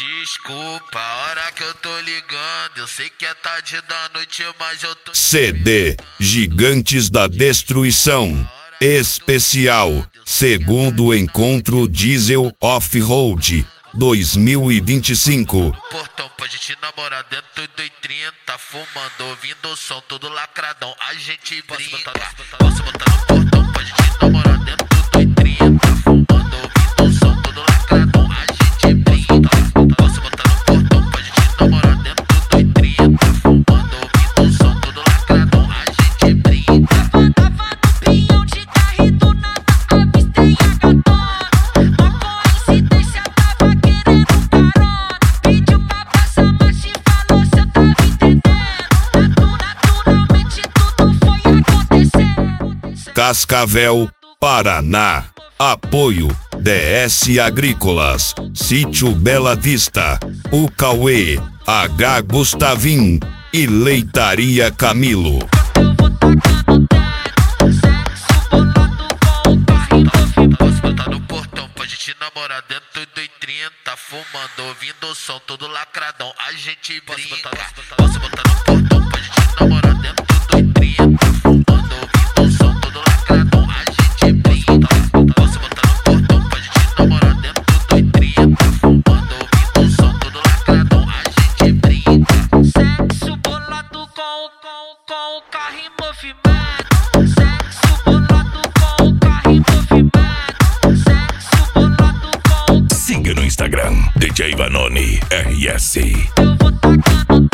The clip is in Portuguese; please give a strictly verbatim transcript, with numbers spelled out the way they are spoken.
Desculpa a hora que eu tô ligando, eu sei que é tarde da noite, mas eu tô... C D Gigantes da Destruição Especial Segundo Encontro Diesel Off-Road dois mil e vinte e cinco. Portão pra gente namorar dentro do trinta, fumando, ouvindo o som todo lacradão, a gente brinca. Posso botar no portão pra gente namorar dentro do trinta, fumando, ouvindo o som todo lacradão, a gente brinca. Posso botar no portão pra gente namorar dentro do trinta, fumando, ouvindo o som todo lacradão, a gente brinca. Tava no pinhão de carro e do nada avistei a gatona. Uma coincidência, tava querendo carona. Pediu pra passar marcha e falou se eu tava entendendo. Naturalmente tudo foi acontecendo. Cascavel, Paraná. Apoio D S Agrícolas, Sítio Bela Vista, O Cauê, H Gustavim e Leitaria Camilo. Eu vou tacando dentro, sexo bolado com o carro em movimento. Posso botar no portão pra gente namorar dentro do trinta, fumando, ouvindo o som todo lacradão, a gente brinca. Posso botar no portão pra gente namorar dentro do trinta, fumando, ouvindo o som todo lacradão, a gente brinca. Posso botar no portão pra gente namorar dentro do trinta, fumando, ouvindo o som todo lacradão, a gente brinca. Sexo bolado com, com, com o carro em movimento. Sexo bolado com o carro em movimento. Sexo bolado com o... Siga no Instagram, D J Vanoni R S. Eu vou tacando